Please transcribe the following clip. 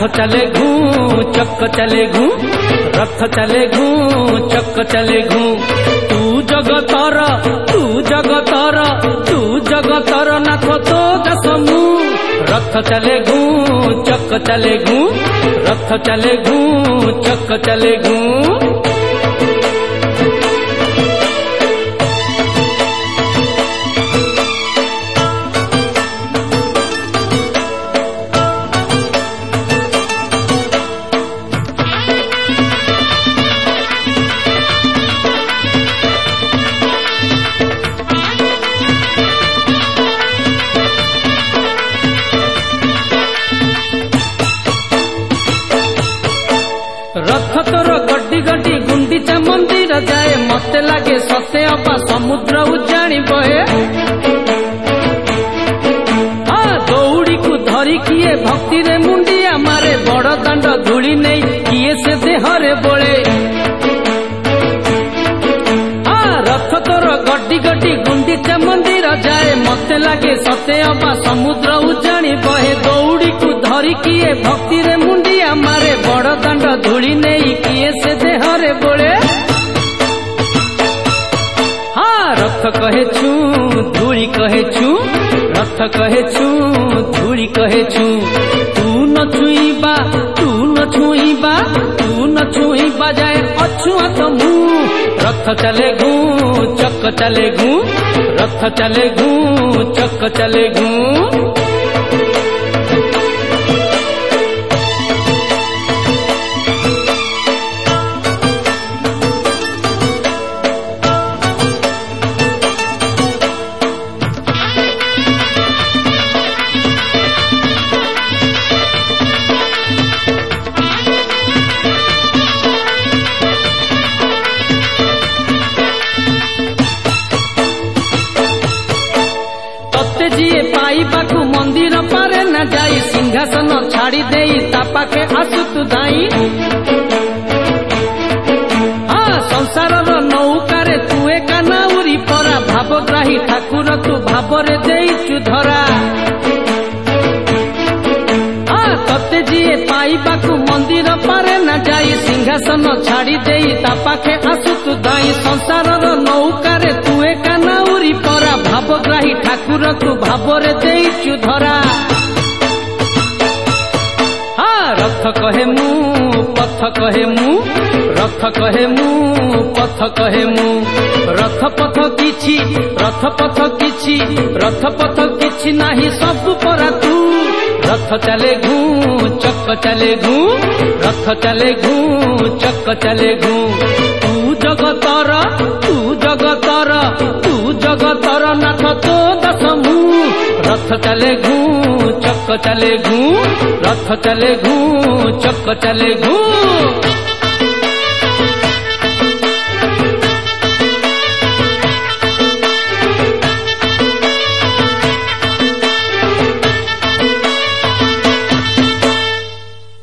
चले घूं चक्क चले घूं, रथ चले घूं चक्क चले घूं। तू जगतर नाथ तो दसमू। रथ चले घूं चक्क चले घूं, रथ चले घूं चक्क चले घूं। रथ तोर गड्डी गड्डी गुंडीचा मंदिर जाए, मते लागे सते अबा समुद्र उजाणी बहे। दौड़ी को धरी किए भक्ति रे मुंडिया मारे, बड़ दांड धूली नहीं किए से देहरे बोले। रथ तोर गड्डी गड्डी गुंडीचा मंदिर जाए, मते लागे सते अबा समुद्र उजाणी बहे। दौड़ी को धरी किए भक्ति रे मुंडिया मारे, बड़ दांड धूली नहीं किए से देहरे बोले। रथ कहे छू धूली कहे छू, रथ कहे छू धूली कहे छू। तू न छुईबा जाए अछुआत मुँह। रथ चले घूं चक्क चले घूं, रथ चले घूं चक्क चले घूं। जीए पाइबाकू मंदिर पारे न जाई, सिंहासन छाड़ी देई ता पाखे आसु तू दाई। संसार नौकारे तू एका नाउरी परा, भावग्राही ठाकुर तू भावरे देइचु धरा। तते जीए पाइबाकू मंदिर पारे न जाई, सिंहासन छाड़ी देई ता पाखे आसु तू दाई। संसार नौकारे तू एका नाउरी परा, भावग्राही ठाकुर तू भावरे देइचु धरा। रथ कहे मु पथ कहे मु, रथ कहे मु पथ कहे मु। रथ पथ किछि नाही सब परा तू। रथ चले घूं चक्क चले घूं, रथ चले घूं चक्क चले घूं। तू जगतर नाथ तो दसमू। रथ चले घूं चक्क चले घूं, रथ चले घूं चक्क चले घूं।